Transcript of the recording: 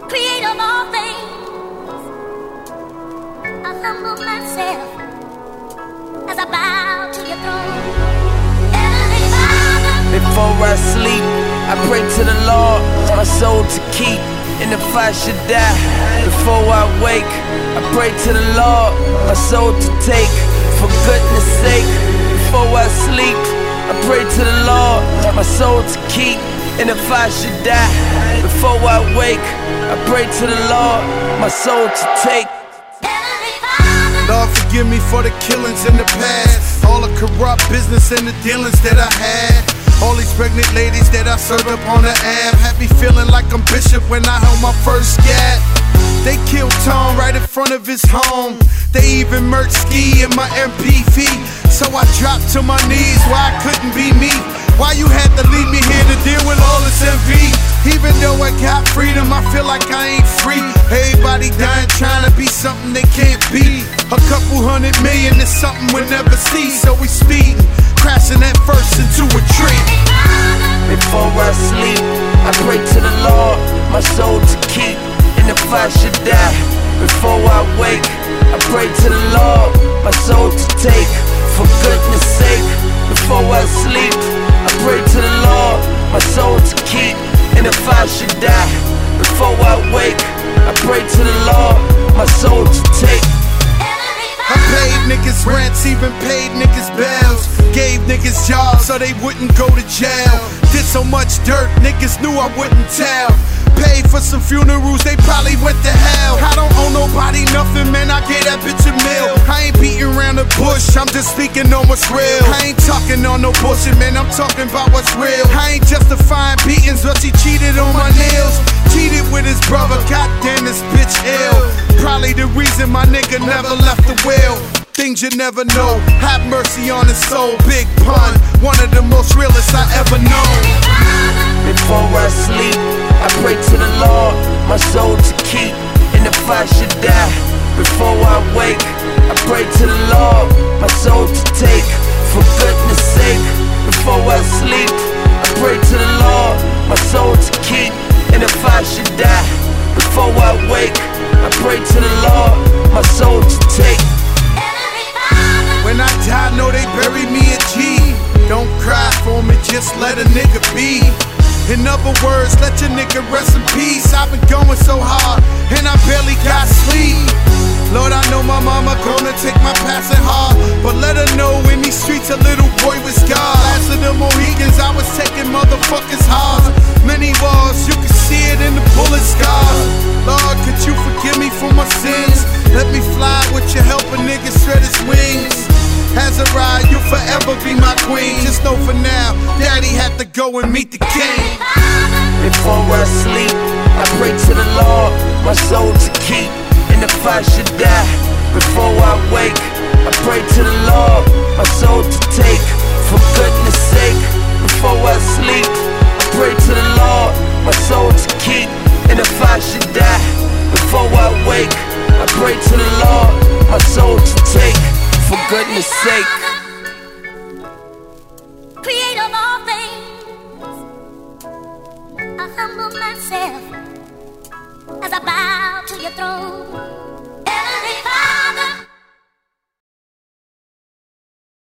Creator of all things, I humble myself as I bow to your throne. Heavenly Father, before I sleep, I pray to the Lord, my soul to keep, and if I should die, before I wake, I pray to the Lord, my soul to take, for goodness sake. Before I sleep, I pray to the Lord, my soul to keep, and if I should die, before I wake, I pray to the Lord, my soul to take. Heavenly Father, Lord, forgive me for the killings in the past, all the corrupt business and the dealings that I had, all these pregnant ladies that I served up on the app. Had me feeling like I'm Bishop when I held my first scat. They killed Tom right in front of his home. They even murked Ski in my MPV. So I dropped to my knees, why I couldn't be me. Why you had to leave me here to deal with all this envy? Even though I got freedom, I feel like I ain't free. Everybody dying trying to be something they can't be. A couple $100 million is something we'll never see. So we speeding, crashing that first into a tree. Before I sleep, I pray to the Lord, my soul to keep, and if I should die, before I wake, I pray to the Lord, my soul to take, for goodness sake. Before I sleep, I pray to the Lord, my soul to keep, and if I should die, before I wake, I pray to the Lord, my soul to take. I paid niggas rents, even paid niggas bells. Gave niggas jobs so they wouldn't go to jail. Did so much dirt, niggas knew I wouldn't tell. Paid for some funerals, they probably went to hell. I don't owe nobody nothing, man, I gave that bitch a meal. I ain't beating around the bush, I'm just speaking on what's real. I ain't talking on no bullshit, man, I'm talking about what's real. I ain't justifying beatings, but she cheated on my nails. Cheated with his brother, goddamn this bitch ill. Probably the reason my nigga never left the wheel. Things you never know, have mercy on his soul. Big pun, one of the most realest I ever known. Before I sleep, I pray to the Lord, my soul to keep, and if I should die, before I wake, I pray to the Lord, my soul to take, for goodness sake. Before I sleep, I pray to the Lord, my soul to keep, and if I should die, before I wake, I pray to the Lord, my soul to take. When I die, know they bury me a G. Don't cry for me, just let a nigga be. In other words, let your nigga rest in peace. I've been going so hard, and I barely got sleep. Lord, I know my mama gonna take my passing hard, but let her know in these streets a little boy was God. Last of the Mohicans, I was taking motherfuckers hard. Many walls, you can see it in the bullet scars. Lord, could you forgive me for my sins? Let me fly with your help, a nigga shred his wings. Azariah, you'll forever be my queen. Just know for now, daddy had to go and meet the king. Before I sleep, I pray to the Lord, my soul to keep, and if I should die, before I wake, I pray to the Lord, my soul to take, for goodness sake. Before I sleep, I pray to the Lord, my soul to keep, and if I should die, before I wake, I pray to the Lord, my soul to take, for goodness sake. Creator of all things, I humble myself as I bow to your throne.